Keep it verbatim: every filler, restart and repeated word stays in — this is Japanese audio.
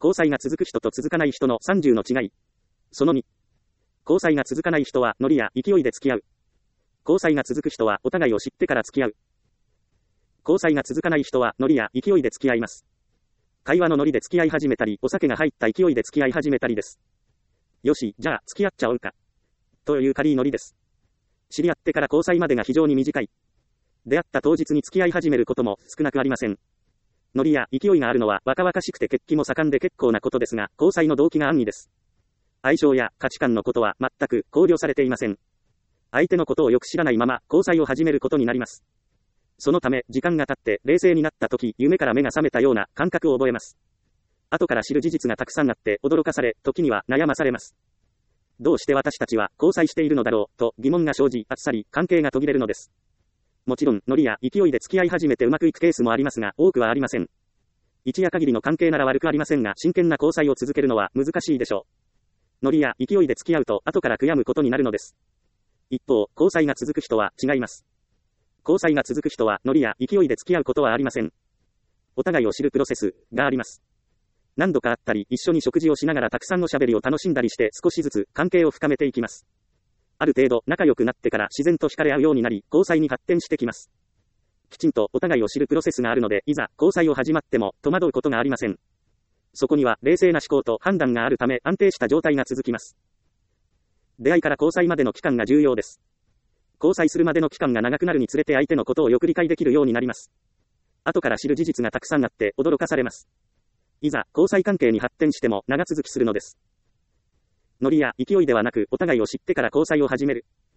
交際が続く人と続かない人のさんじゅうの違い。そのに。交際が続かない人はノリや勢いで付き合う。交際が続く人はお互いを知ってから付き合う。交際が続かない人はノリや勢いで付き合います。会話のノリで付き合い始めたり、お酒が入った勢いで付き合い始めたりです。よし、じゃあ付き合っちゃおうか。という軽いノリです。知り合ってから交際までが非常に短い。出会った当日に付き合い始めることも少なくありません。ノリや勢いがあるのは若々しくて血気も盛んで結構なことですが、交際の動機が暗にです。相性や価値観のことは全く考慮されていません。相手のことをよく知らないまま交際を始めることになります。そのため、時間が経って冷静になった時、夢から目が覚めたような感覚を覚えます。後から知る事実がたくさんあって驚かされ、時には悩まされます。どうして私たちは交際しているのだろう、と疑問が生じ、あっさり関係が途切れるのです。もちろん、ノリや勢いで付き合い始めてうまくいくケースもありますが、多くはありません。一夜限りの関係なら悪くありませんが、真剣な交際を続けるのは難しいでしょう。ノリや勢いで付き合うと、後から悔やむことになるのです。一方、交際が続く人は違います。交際が続く人は、ノリや勢いで付き合うことはありません。お互いを知るプロセスがあります。何度か会ったり、一緒に食事をしながらたくさんの喋りを楽しんだりして少しずつ関係を深めていきます。ある程度仲良くなってから自然と惹かれ合うようになり、交際に発展してきます。きちんとお互いを知るプロセスがあるので、いざ交際を始まっても戸惑うことがありません。そこには冷静な思考と判断があるため安定した状態が続きます。出会いから交際までの期間が重要です。交際するまでの期間が長くなるにつれて相手のことをよく理解できるようになります。後から知る事実がたくさんあって驚かされます。いざ交際関係に発展しても長続きするのです。ノリや勢いではなく、お互いを知ってから交際を始める。